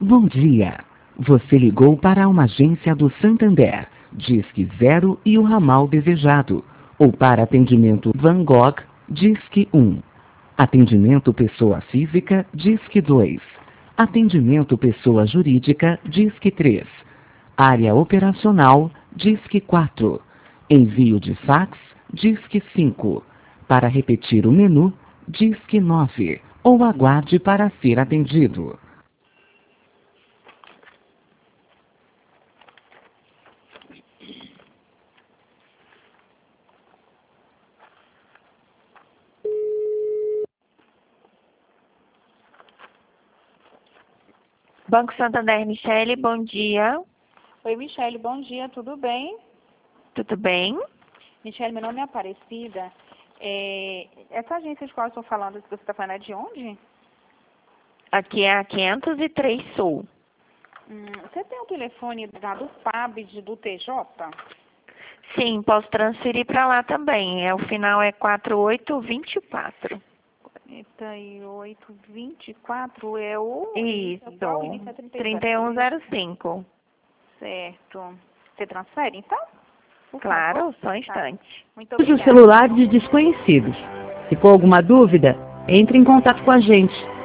Bom dia. Você ligou para uma agência do Santander. Disque 0 e o ramal desejado. Ou para atendimento Van Gogh, Disque 1. Atendimento pessoa física, Disque 2. Atendimento pessoa jurídica, Disque 3. Área operacional, Disque 4. Envio de fax, Disque 5. Para repetir o menu, Disque 9. Ou aguarde para ser atendido. Banco Santander, Michele, bom dia. Oi, Michele, bom dia, tudo bem? Tudo bem? Michele, meu nome é Aparecida. Essa agência de qual eu estou falando, que você está falando, é de onde? Aqui é a 503 Sul. Você tem o telefone do PAB do TJ? Sim, posso transferir para lá também. O final é 4824. 4824 é o... Isso, O início é 3105. Certo. Você transfere, então? Por Claro, favor. só um instante. Muito Use o obrigada. celular de desconhecidos. Se for alguma dúvida, entre em contato com a gente.